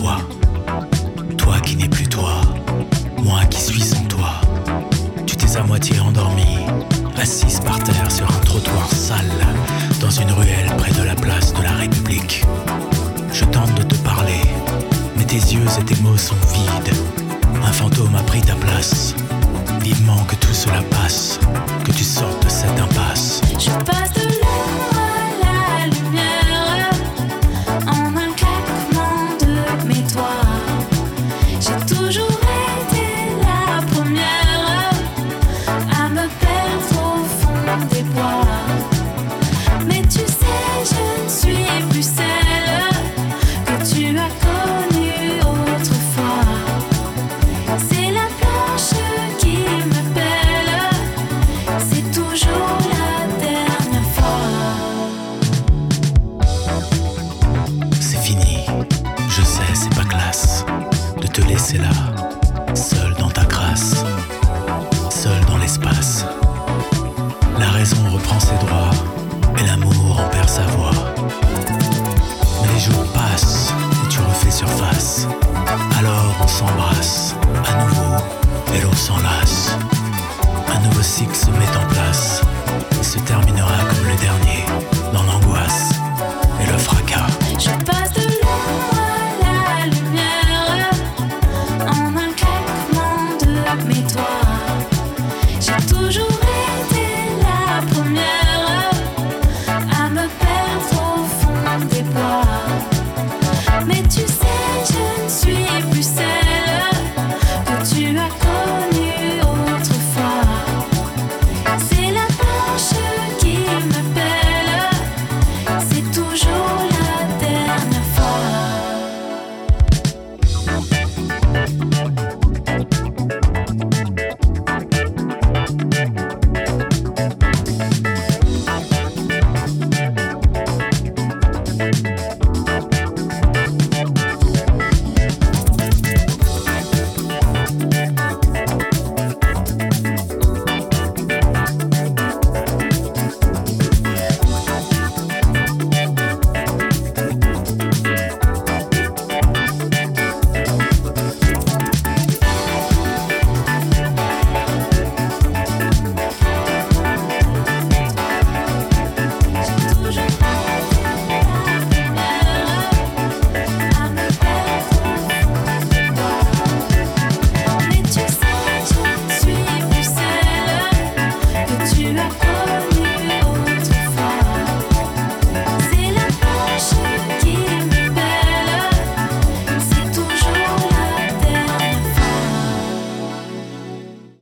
toi. Toi qui n'es plus toi, moi qui suis sans toi. Tu t'es à moitié endormie, assise par terre sur un trottoir sale, dans une ruelle près de la place de la République. Je tente de te parler, mais tes yeux et tes mots sont vides. Un fantôme a pris ta place. Vivement que tout cela passe, que tu sortes de cette impasse. Je passe de l'ombre à la lumière en un claquement de mes doigts. J'ai toujours été la première à me perdre au fond des bois. Mais tu sais, je ne suis plus celle que tu as connue autrefois. C'est la planche qui m'appelle, c'est toujours la dernière fois. C'est fini, je sais, c'est pas classe de te laisser là, seul dans ta crasse, seul dans l'espace. La raison reprend ses droits et l'amour en perd sa voix. Mais les jours passent et tu refais surface. Alors on s'embrasse à nouveau et l'on s'enlace. Un nouveau cycle se met en place et se terminera comme le dernier.